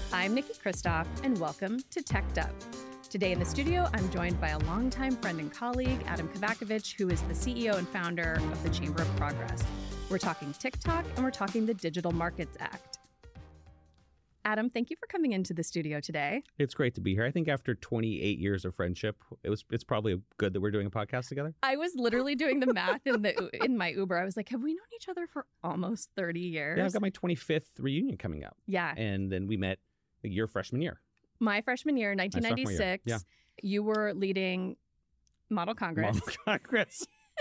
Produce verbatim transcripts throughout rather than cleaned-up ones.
I'm Nikki Kristoff, and welcome to Teched Up. Today in the studio, I'm joined by a longtime friend and colleague, Adam Kovakovich, who is the C E O and founder of the Chamber of Progress. We're talking TikTok, and we're talking the Digital Markets Act. Adam, thank you for coming into the studio today. It's great to be here. I think after twenty-eight years of friendship, it was it's probably good that we're doing a podcast together. I was literally doing the math in the in my Uber. I was like, have we known each other for almost thirty years? Yeah, I've got my twenty-fifth reunion coming up. Yeah. And then we met your freshman year. My freshman year, nineteen ninety-six. Year. Yeah. You were leading Model Congress. Model Congress.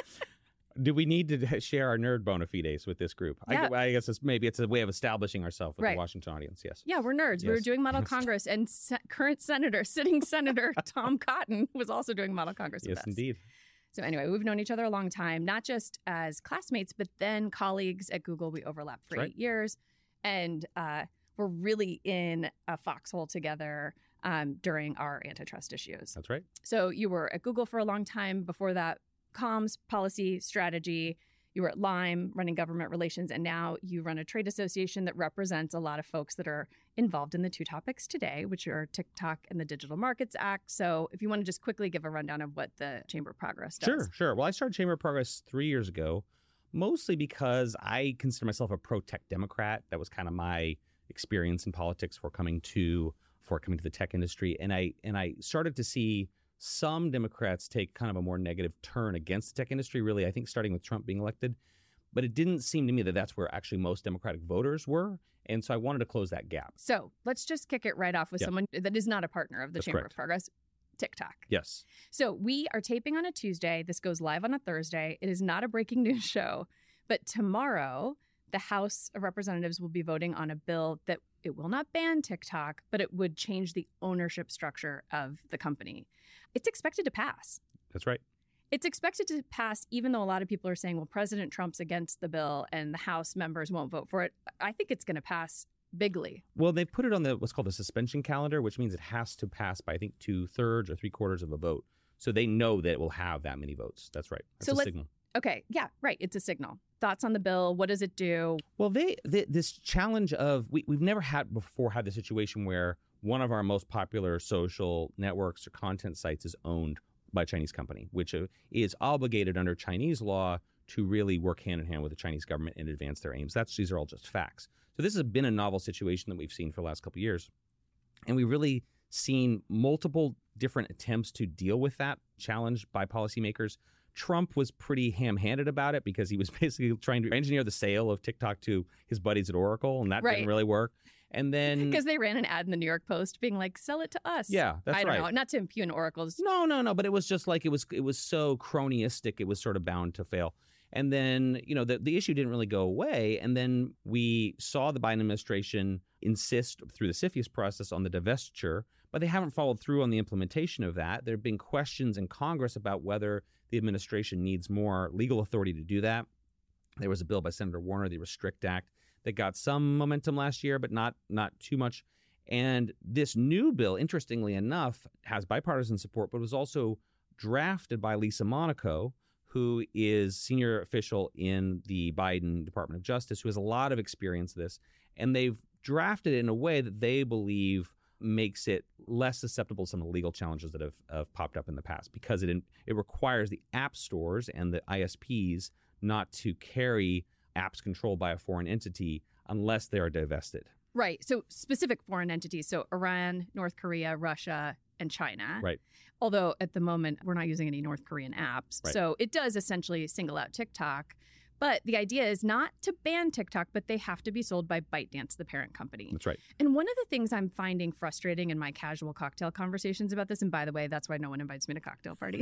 Do we need to share our nerd bona fides with this group? Yeah. I, I guess it's, maybe it's a way of establishing ourselves with Right. the Washington audience. Yes. Yeah, we're nerds. Yes. We were doing Model Yes. Congress, and se- current senator, sitting senator Tom Cotton was also doing Model Congress with Yes, us. indeed. So anyway, we've known each other a long time, not just as classmates, but then colleagues at Google. We overlapped for That's right. eight years, and uh, we're really in a foxhole together um, during our antitrust issues. That's right. So you were at Google for a long time. Before that, comms, policy, strategy. You were at Lime running government relations, and now you run a trade association that represents a lot of folks that are involved in the two topics today, which are TikTok and the Digital Markets Act. So if you want to just quickly give a rundown of what the Chamber of Progress does. Sure, sure. Well, I started Chamber of Progress three years ago, mostly because I consider myself a pro-tech Democrat. That was kind of my experience in politics for coming to for coming to the tech industry, and I and I started to see some Democrats take kind of a more negative turn against the tech industry, really, I think starting with Trump being elected. But it didn't seem to me that that's where actually most Democratic voters were. And so I wanted to close that gap. So let's just kick it right off with Yeah. someone that is not a partner of the That's Chamber correct. of Progress, TikTok. Yes. So we are taping on a Tuesday. This goes live on a Thursday. It is not a breaking news show. But tomorrow, the House of Representatives will be voting on a bill that it will not ban TikTok, but it would change the ownership structure of the company. It's expected to pass. That's right. It's expected to pass, even though a lot of people are saying, well, President Trump's against the bill and the House members won't vote for it. I think it's going to pass bigly. Well, they put it on the what's called the suspension calendar, which means it has to pass by, I think, two thirds or three quarters of a vote. So they know that it will have that many votes. That's right. That's So a let's- signal. Okay. Yeah, right. It's a signal. Thoughts on the bill? What does it do? Well, they, they this challenge of we, we've never had before had the situation where one of our most popular social networks or content sites is owned by a Chinese company, which uh, is obligated under Chinese law to really work hand in hand with the Chinese government and advance their aims. That's these are all just facts. So this has been a novel situation that we've seen for the last couple of years, and we've really seen multiple different attempts to deal with that challenge by policymakers. Trump was pretty ham-handed about it because he was basically trying to engineer the sale of TikTok to his buddies at Oracle, and that Right. didn't really work. And then Because they ran an ad in the New York Post being like, sell it to us. Yeah, that's I don't right. know. Not to impugn Oracle's. no, no, no, but it was just like it was it was so cronyistic, it was sort of bound to fail. And then, you know, the, the issue didn't really go away. And then we saw the Biden administration insist through the CFIUS process on the divestiture, but they haven't followed through on the implementation of that. There have been questions in Congress about whether the administration needs more legal authority to do that. There was a bill by Senator Warner, the Restrict Act, that got some momentum last year, but not not too much. And this new bill, interestingly enough, has bipartisan support, but was also drafted by Lisa Monaco, who is senior official in the Biden Department of Justice, who has a lot of experience with this. And they've drafted it in a way that they believe makes it less susceptible to some of the legal challenges that have, have popped up in the past, because it it requires the app stores and the I S Ps not to carry apps controlled by a foreign entity unless they are divested. Right. So specific foreign entities. So Iran, North Korea, Russia, and China. Right. Although at the moment, we're not using any North Korean apps. Right. So it does essentially single out TikTok. But the idea is not to ban TikTok, but they have to be sold by ByteDance, the parent company. That's right. And one of the things I'm finding frustrating in my casual cocktail conversations about this, and by the way, that's why no one invites me to cocktail parties.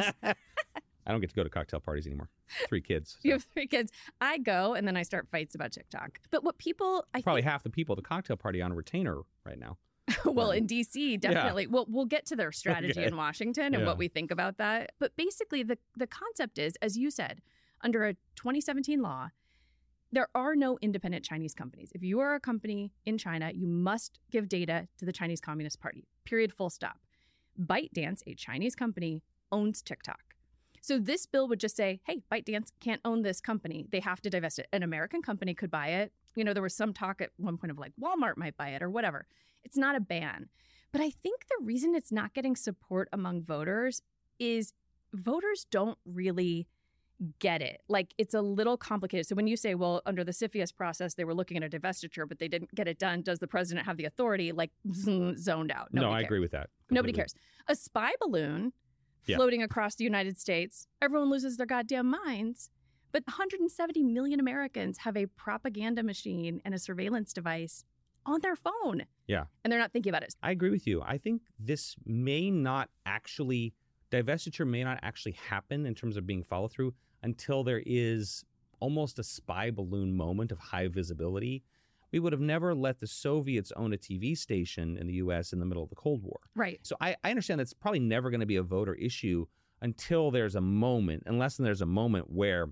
I don't get to go to cocktail parties anymore. Three kids. So. You have three kids. I go and then I start fights about TikTok. But what people, I Probably think, half the people at the cocktail party on retainer right now. well, in D C, definitely. Well, we'll get to their strategy Okay. in Washington and Yeah. what we think about that. But basically, the, the concept is, as you said, under a twenty seventeen law, there are no independent Chinese companies. If you are a company in China, you must give data to the Chinese Communist Party, period, full stop. ByteDance, a Chinese company, owns TikTok. So this bill would just say, hey, ByteDance can't own this company. They have to divest it. An American company could buy it. You know, there was some talk at one point of like Walmart might buy it or whatever. It's not a ban. But I think the reason it's not getting support among voters is voters don't really get it. Like, it's a little complicated. So when you say, well, under the CFIUS process, they were looking at a divestiture, but they didn't get it done. Does the president have the authority? Like, zoned out. Nobody no, I cares. agree with that. Completely. Nobody cares. A spy balloon Yeah. floating across the United States, everyone loses their goddamn minds. But one hundred seventy million Americans have a propaganda machine and a surveillance device on their phone. Yeah. And they're not thinking about it. I agree with you. I think this may not actually, divestiture may not actually happen in terms of being followed through until there is almost a spy balloon moment of high visibility. We would have never let the Soviets own a T V station in the U S in the middle of the Cold War. Right. So I, I understand that's probably never going to be a voter issue until there's a moment, unless there's a moment where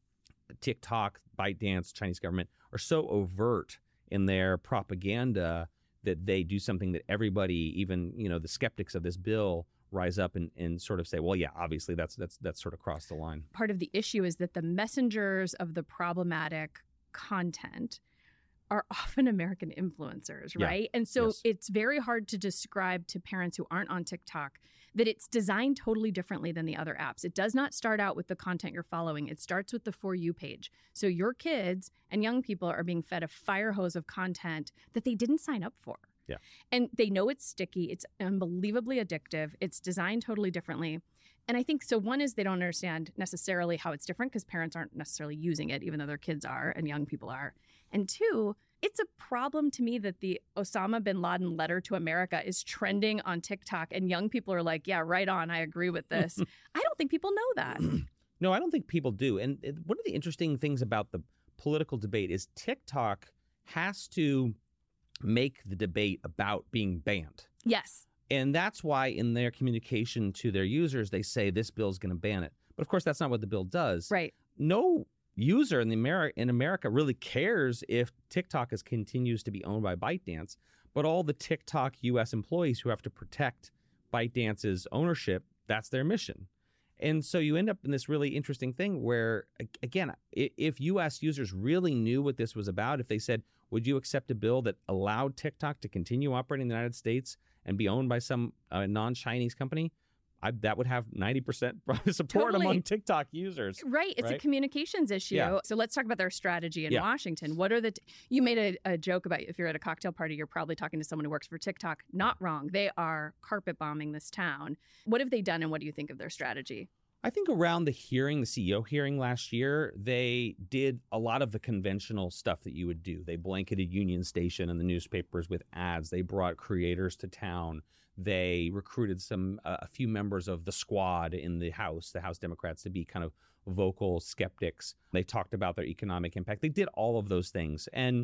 TikTok, ByteDance, Chinese government are so overt in their propaganda that they do something that everybody, even, you know, the skeptics of this bill, rise up and, and sort of say, well, yeah, obviously that's that's that's sort of crossed the line. Part of the issue is that the messengers of the problematic content are often American influencers, Yeah. right? And so Yes. it's very hard to describe to parents who aren't on TikTok that it's designed totally differently than the other apps. It does not start out with the content you're following. It starts with the For You page. So your kids and young people are being fed a fire hose of content that they didn't sign up for. Yeah. And they know it's sticky. It's unbelievably addictive. It's designed totally differently. And I think so one is they don't understand necessarily how it's different because parents aren't necessarily using it, even though their kids are and young people are. And two, it's a problem to me that the Osama bin Laden letter to America is trending on TikTok and young people are like, yeah, right on. I agree with this. I don't think people know that. No, I don't think people do. And it, one of the interesting things about the political debate is TikTok has to make the debate about being banned. Yes. And that's why in their communication to their users, they say this bill is going to ban it. But of course, that's not what the bill does. Right. No user in the Ameri- in America really cares if TikTok is, continues to be owned by ByteDance. But all the TikTok U S employees who have to protect ByteDance's ownership, that's their mission. And so you end up in this really interesting thing where, again, if U S users really knew what this was about, if they said, would you accept a bill that allowed TikTok to continue operating in the United States and be owned by some uh, non-Chinese company, I, that would have ninety percent support Totally. among TikTok users. Right. It's right? a communications issue. Yeah. So let's talk about their strategy in Yeah. Washington. What are the, t- you made a, a joke about if you're at a cocktail party, you're probably talking to someone who works for TikTok. Not wrong. They are carpet bombing this town. What have they done and what do you think of their strategy? I think around the hearing, the C E O hearing last year, they did a lot of the conventional stuff that you would do. They blanketed Union Station and the newspapers with ads. They brought creators to town. They recruited some uh, a few members of the squad in the House, the House Democrats, to be kind of vocal skeptics. They talked about their economic impact. They did all of those things, and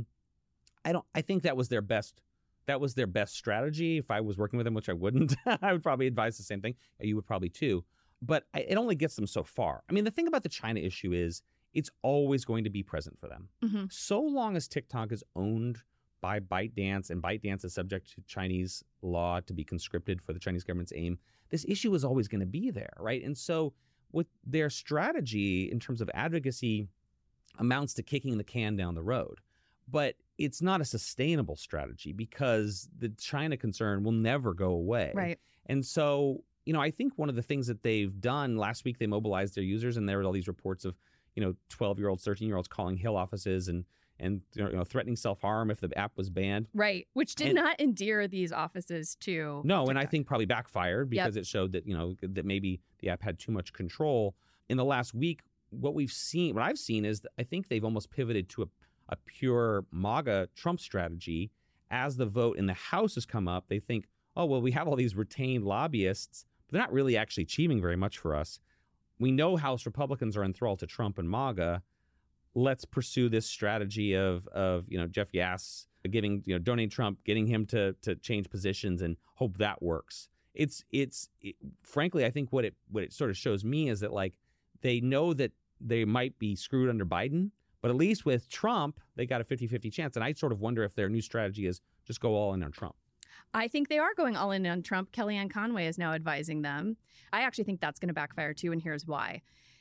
I don't. I think that was their best. That was their best strategy. If I was working with them, which I wouldn't, I would probably advise the same thing. You would probably too. But it only gets them so far. I mean, the thing about the China issue is it's always going to be present for them. Mm-hmm. So long as TikTok is owned by ByteDance and ByteDance is subject to Chinese law to be conscripted for the Chinese government's aim, this issue is always going to be there, right? And so with their strategy in terms of advocacy amounts to kicking the can down the road. But it's not a sustainable strategy because the China concern will never go away. Right. And so, you know, I think one of the things that they've done last week, they mobilized their users, and there were all these reports of, you know, twelve-year-olds, thirteen-year-olds calling Hill offices and and you know threatening self-harm if the app was banned. Right. Which did And- not endear these offices to No, and I TikTok. think probably backfired because Yep. it showed that, you know, that maybe the app had too much control. In the last week, what we've seen, what I've seen is that I think they've almost pivoted to a, a pure MAGA Trump strategy. As the vote in the House has come up, they think, oh, well, we have all these retained lobbyists, but they're not really actually achieving very much for us. We know House Republicans are enthralled to Trump and MAGA. Let's pursue this strategy of, of you know, Jeff Yass giving, you know, donating Trump, getting him to to change positions and hope that works. It's, it's it, frankly, I think what it what it sort of shows me is that, like, they know that they might be screwed under Biden, but at least with Trump, they got a fifty-fifty chance. And I sort of wonder if their new strategy is just go all in on Trump. I think they are going all in on Trump. Kellyanne Conway is now advising them. I actually think that's going to backfire too, and here's why.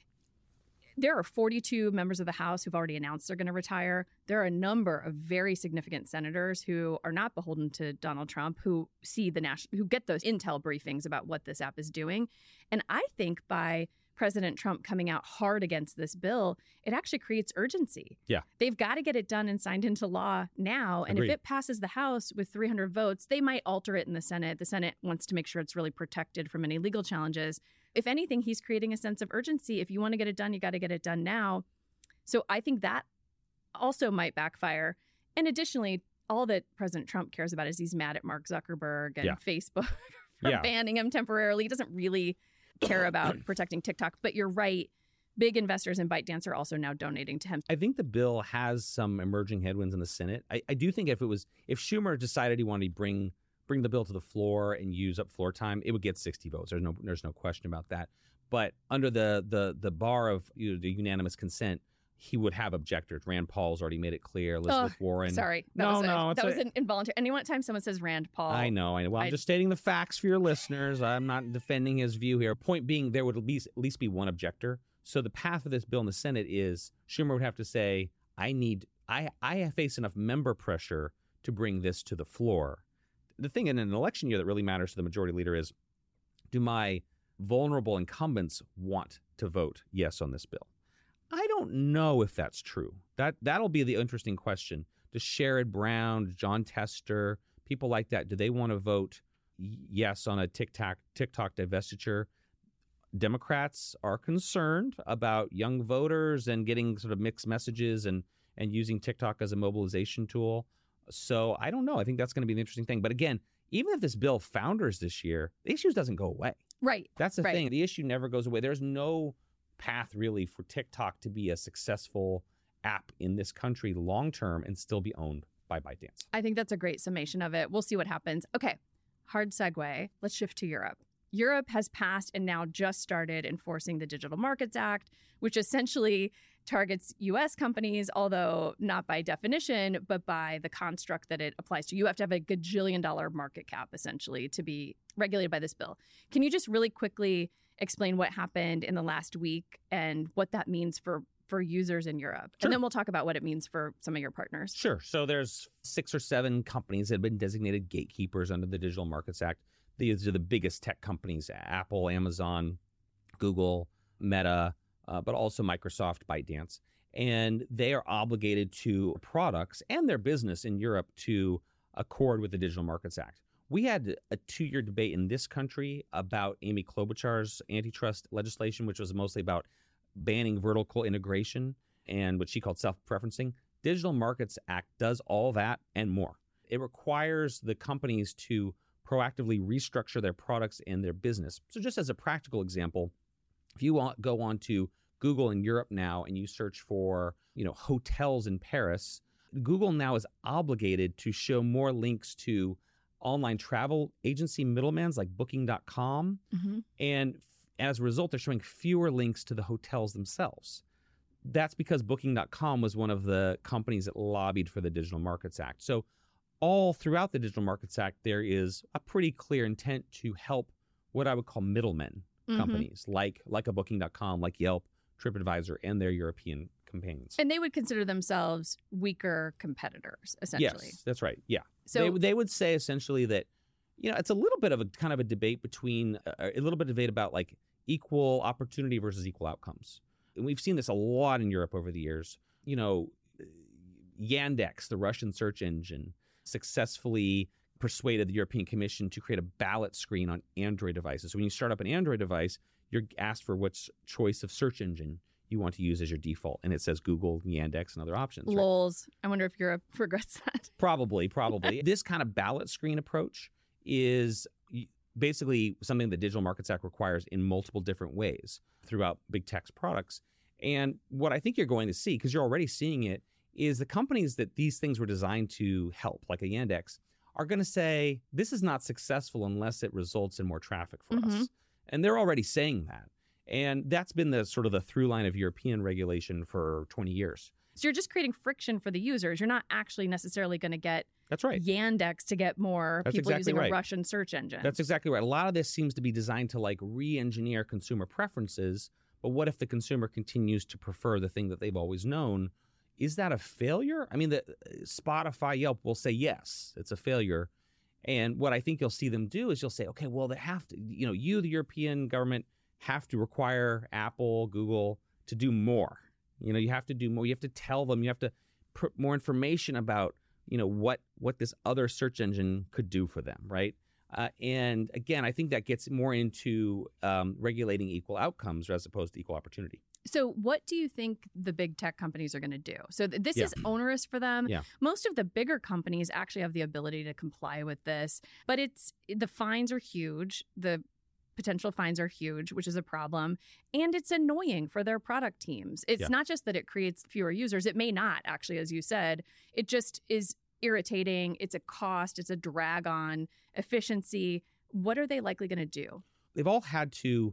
There are forty-two members of the House who've already announced they're going to retire. There are a number of very significant senators who are not beholden to Donald Trump, who see the national, who get those intel briefings about what this app is doing. And I think by President Trump coming out hard against this bill, it actually creates urgency. Yeah. They've got to get it done and signed into law now. And Agreed. if it passes the House with three hundred votes, they might alter it in the Senate. The Senate wants to make sure it's really protected from any legal challenges. If anything, he's creating a sense of urgency. If you want to get it done, you got to get it done now. So I think that also might backfire. And additionally, all that President Trump cares about is he's mad at Mark Zuckerberg and Yeah. Facebook for Yeah. banning him temporarily. He doesn't really care about protecting TikTok. But you're right. Big investors in ByteDance are also now donating to him. I think the bill has some emerging headwinds in the Senate. I, I do think if it was if Schumer decided he wanted to bring bring the bill to the floor and use up floor time, it would get sixty votes. There's no there's no question about that. But under the the the bar of you know, the unanimous consent, he would have objectors. Rand Paul's already made it clear. Elizabeth Oh, Warren. Sorry. That No, was a, no, it's that a- was an involuntary. Anytime someone says Rand Paul. I know. I know. Well, I'm I- just stating the facts for your listeners. I'm not defending his view here. Point being, there would at least at least be one objector. So the path of this bill in the Senate is Schumer would have to say, I need, I, I face enough member pressure to bring this to the floor. The thing in an election year that really matters to the majority leader is, do my vulnerable incumbents want to vote yes on this bill? I don't know if that's true. That, that'll be the interesting question. Does Sherrod Brown, John Tester, people like that, do they want to vote yes on a TikTok, TikTok divestiture? Democrats are concerned about young voters and getting sort of mixed messages and, and using TikTok as a mobilization tool. So I don't know. I think that's going to be the interesting thing. But again, even if this bill founders this year, the issue doesn't go away. Right. That's the right. thing. The issue never goes away. There's no path really for TikTok to be a successful app in this country long term and still be owned by ByteDance. I think that's a great summation of it. We'll see what happens. Okay. Hard segue. Let's shift to Europe. Europe has passed and now just started enforcing the Digital Markets Act, which essentially targets U S companies, although not by definition, but by the construct that it applies to. You have to have a gajillion dollar market cap, essentially, to be regulated by this bill. Can you just really quickly explain what happened in the last week and what that means for, for users in Europe? Sure. And then we'll talk about what it means for some of your partners. Sure. So there's six or seven companies that have been designated gatekeepers under the Digital Markets Act. These are the biggest tech companies: Apple, Amazon, Google, Meta, uh, but also Microsoft, ByteDance. And they are obligated to products and their business in Europe to accord with the Digital Markets Act. We had a two-year debate in this country about Amy Klobuchar's antitrust legislation, which was mostly about banning vertical integration and what she called self-preferencing. Digital Markets Act does all that and more. It requires the companies to proactively restructure their products and their business. So just as a practical example, if you want, go on to Google in Europe now and you search for, you know, hotels in Paris, Google now is obligated to show more links to online travel agency middlemans like booking dot com. Mm-hmm. And as a result, they're showing fewer links to the hotels themselves. That's because booking dot com was one of the companies that lobbied for the Digital Markets Act. So all throughout the Digital Markets Act, there is a pretty clear intent to help what I would call middlemen Mhm. companies like like a booking dot com, like Yelp, TripAdvisor, and their European companions. And they would consider themselves weaker competitors, essentially. Yes, that's right. Yeah. So they, they would say essentially that, you know, it's a little bit of a kind of a debate between uh, a little bit of debate about like equal opportunity versus equal outcomes. And we've seen this a lot in Europe over the years. You know, Yandex, the Russian search engine, successfully persuaded the European Commission to create a ballot screen on Android devices. So when you start up an Android device, you're asked for which choice of search engine you want to use as your default. And it says Google, Yandex, and other options. Right? Lols. I wonder if Europe regrets that. Probably, probably. This kind of ballot screen approach is basically something the Digital Markets Act requires in multiple different ways throughout big tech's products. And what I think you're going to see, because you're already seeing it, is the companies that these things were designed to help, like a Yandex, are going to say, this is not successful unless it results in more traffic for Mhm. us. And they're already saying that. And that's been the sort of the through line of European regulation for twenty years. So you're just creating friction for the users. You're not actually necessarily going to get That's right. Yandex to get more That's people exactly using right. a Russian search engine. That's exactly right. A lot of this seems to be designed to like re-engineer consumer preferences. But what if the consumer continues to prefer the thing that they've always known? Is that a failure? I mean, the Spotify, Yelp will say, yes, it's a failure. And what I think you'll see them do is you'll say, okay, well, they have to, you know, you, the European government, have to require Apple, Google to do more. You know, you have to do more. You have to tell them, you have to put more information about, you know, what what this other search engine could do for them, right? Uh, and again, I think that gets more into um, regulating equal outcomes as opposed to equal opportunity. So what do you think the big tech companies are going to do? So th- this Yeah. is onerous for them. Yeah. Most of the bigger companies actually have the ability to comply with this, but it's the fines are huge. The potential fines are huge, which is a problem. And it's annoying for their product teams. It's Yeah. not just that it creates fewer users. It may not, actually, as you said. It just is irritating. It's a cost. It's a drag on efficiency. What are they likely going to do? They've all had to,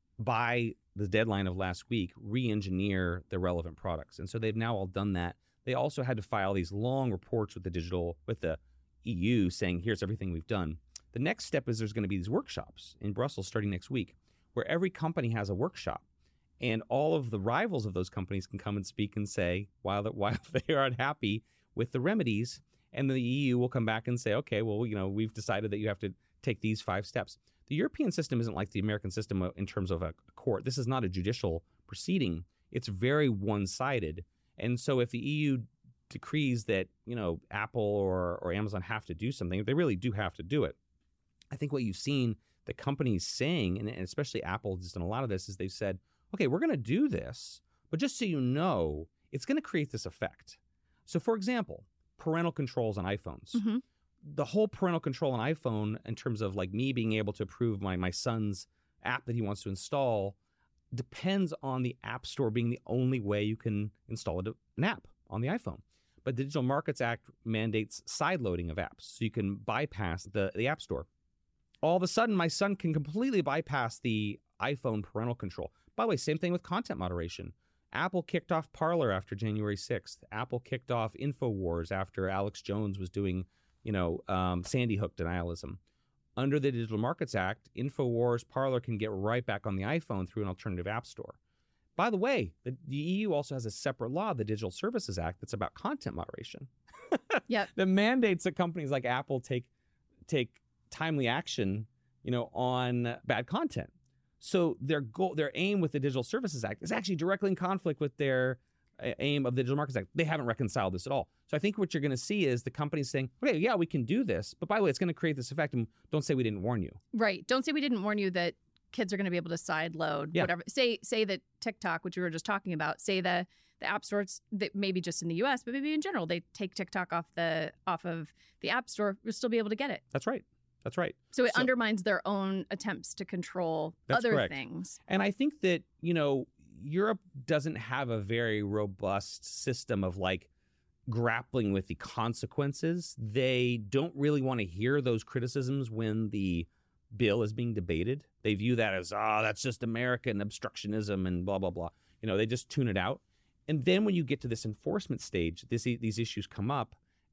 by the deadline of last week, re-engineer the relevant products. And so they've now all done that. They also had to file these long reports with the digital, with the E U saying, here's everything we've done. The next step is there's going to be these workshops in Brussels starting next week where every company has a workshop. And all of the rivals of those companies can come and speak and say, while, the, while they are unhappy with the remedies, and the E U will come back and say, okay, well, you know, we've decided that you have to take these five steps. The European system isn't like the American system in terms of a court. This is not a judicial proceeding. It's very one-sided. And so if the E U decrees that, you know, Apple or, or Amazon have to do something, they really do have to do it. I think what you've seen the companies saying, and especially Apple has done a lot of this, is they've said, okay, we're going to do this, but just so you know, it's going to create this effect. So, for example, parental controls on iPhones. Mm-hmm. The whole parental control on iPhone, in terms of like me being able to approve my, my son's app that he wants to install, depends on the App Store being the only way you can install an app on the iPhone. But the Digital Markets Act mandates side loading of apps, so you can bypass the, the App Store. All of a sudden, my son can completely bypass the iPhone parental control. By the way, same thing with content moderation. Apple kicked off Parler after January sixth. Apple kicked off InfoWars after Alex Jones was doing, you know, um, Sandy Hook denialism. Under the Digital Markets Act, InfoWars, Parler can get right back on the iPhone through an alternative app store. By the way, the, the E U also has a separate law, the Digital Services Act, that's about content moderation. Yep. That mandates that companies like Apple take take timely action, you know, on bad content. So their goal, their aim with the Digital Services Act is actually directly in conflict with their uh, aim of the Digital Markets Act. They haven't reconciled this at all. So I think what you're going to see is the companies saying, okay, yeah, we can do this, but by the way, it's going to create this effect, and don't say we didn't warn you. Right. Don't say we didn't warn you that kids are going to be able to side load Yeah. whatever. Say say that TikTok, which we were just talking about, say the the app stores that maybe just in the U S, but maybe in general, they take TikTok off the off of the app store, you'll still be able to get it. That's right. That's right. So it So- undermines their own attempts to control That's other correct. things. And I think that, you know, Europe doesn't have a very robust system of like grappling with the consequences. They don't really want to hear those criticisms when the bill is being debated. They view that as, oh, that's just American obstructionism and blah, blah, blah. You know, they just tune it out. And then when you get to this enforcement stage, this, these issues come up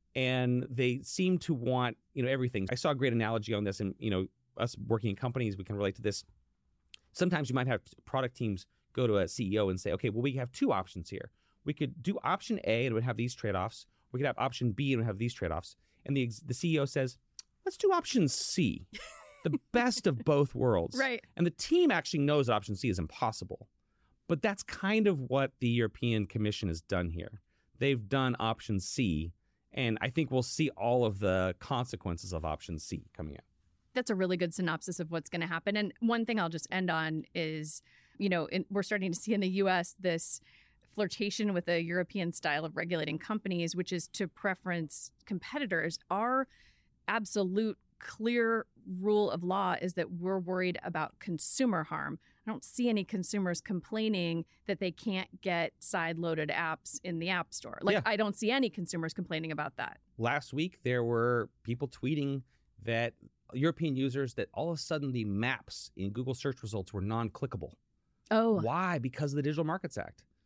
and they seem to want, you know, everything. I saw a great analogy on this, and, you know, us working in companies, we can relate to this. Sometimes you might have product teams go to a C E O and say, okay, well, we have two options here. We could do option A and it would have these trade-offs. We could have option B and it would have these trade-offs. And the, the C E O says, let's do option C, the best of both worlds. Right. And the team actually knows that option C is impossible. But that's kind of what the European Commission has done here. They've done option C, and I think we'll see all of the consequences of option C coming out. That's a really good synopsis of what's going to happen. And one thing I'll just end on is, you know, in, we're starting to see in the U S this flirtation with a European style of regulating companies, which is to preference competitors. Our absolute clear rule of law is that we're worried about consumer harm. I don't see any consumers complaining that they can't get side-loaded apps in the App Store. Like, Yeah. I don't see any consumers complaining about that. Last week, there were people tweeting that European users, that all of a sudden the maps in Google search results were non-clickable. Oh, Why? Because of the Digital Markets Act.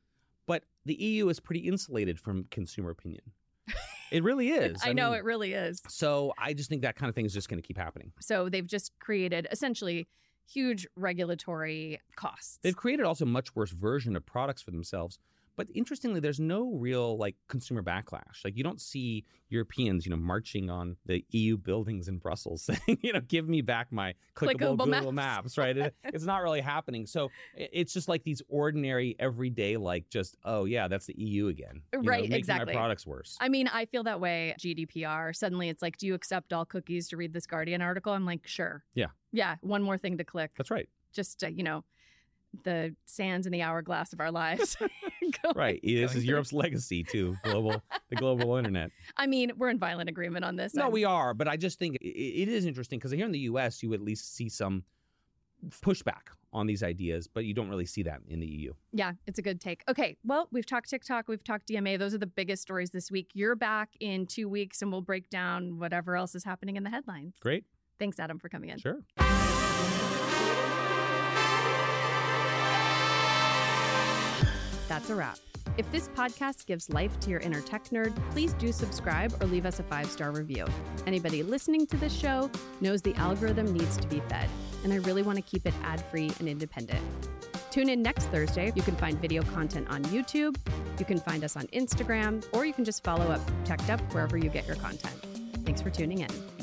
But the E U is pretty insulated from consumer opinion. It really is. I, I know mean, it really is. So I just think that kind of thing is just going to keep happening. So they've just created essentially huge regulatory costs. They've created also a much worse version of products for themselves. But interestingly, there's no real like consumer backlash. Like you don't see Europeans, you know, marching on the E U buildings in Brussels saying, you know, give me back my clickable, Clickable Google maps. Maps, right? It, it's not really happening. So it's just like these ordinary, everyday, like just, oh yeah, that's the E U again. You Right, know, making exactly. our products worse. I mean, I feel that way. G D P R. Suddenly it's like, do you accept all cookies to read this Guardian article? I'm like, sure. Yeah. Yeah. One more thing to click. That's right. Just, uh, you know, the sands in the hourglass of our lives. Going- Right. This going is through. Europe's legacy to global, the global internet. I mean, we're in violent agreement on this. No, I'm- we are. But I just think it, it is interesting because here in the U S, you at least see some pushback on these ideas, but you don't really see that in the E U. Yeah, it's a good take. Okay, well, we've talked TikTok, we've talked D M A. Those are the biggest stories this week. You're back in two weeks and we'll break down whatever else is happening in the headlines. Great. Thanks, Adam, for coming in. Sure. That's a wrap. If this podcast gives life to your inner tech nerd, please do subscribe or leave us a five-star review. Anybody listening to this show knows the algorithm needs to be fed, and I really want to keep it ad-free and independent. Tune in next Thursday. You can find video content on YouTube, you can find us on Instagram, or you can just follow up Teched Up wherever you get your content. Thanks for tuning in.